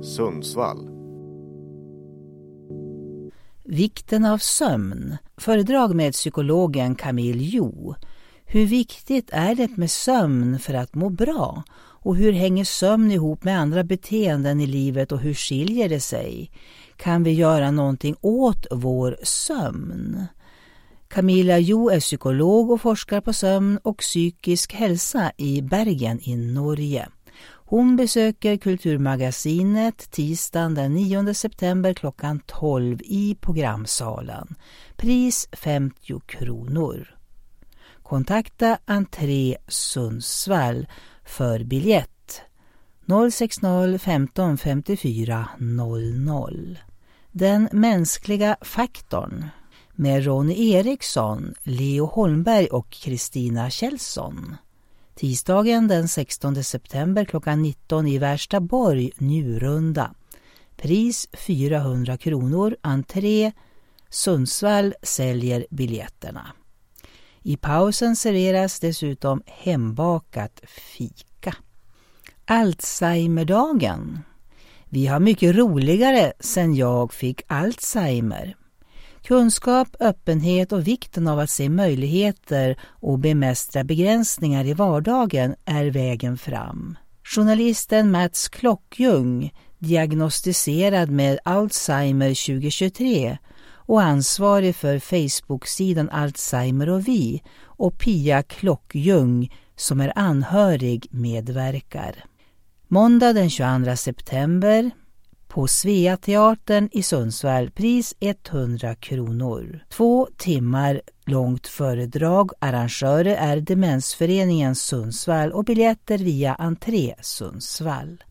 Sundsvall. Vikten av sömn. Föredrag med psykologen Camille Jo. Hur viktigt är det med sömn för att må bra? Och hur hänger sömn ihop med andra beteenden i livet och hur skiljer det sig? Kan vi göra någonting åt vår sömn? Camilla Jo är psykolog och forskar på sömn och psykisk hälsa i Bergen i Norge. Hon besöker Kulturmagasinet tisdagen den 9 september klockan 12 i programsalen. Pris 50 kronor. Kontakta Entré Sundsvall för biljett 060 15 54 00. Den mänskliga faktorn med Ronny Eriksson, Leo Holmberg och Kristina Kjellson. Tisdagen den 16 september klockan 19 i Värstaborg, Njurunda. Pris 400 kronor, entré. Sundsvall säljer biljetterna. I pausen serveras dessutom hembakat fika. Alzheimerdagen. Vi har mycket roligare sen jag fick Alzheimer. Kunskap, öppenhet och vikten av att se möjligheter och bemästra begränsningar i vardagen är vägen fram. Journalisten Mats Klockjung, diagnostiserad med Alzheimer 2023 och ansvarig för Facebook-sidan Alzheimer och vi, och Pia Klockjung som är anhörig medverkar. Måndag den 22 september på Sveateatern i Sundsvall, pris 100 kronor. 2 timmar långt föredrag. Arrangörer är Demensföreningen Sundsvall och biljetter via Entré Sundsvall.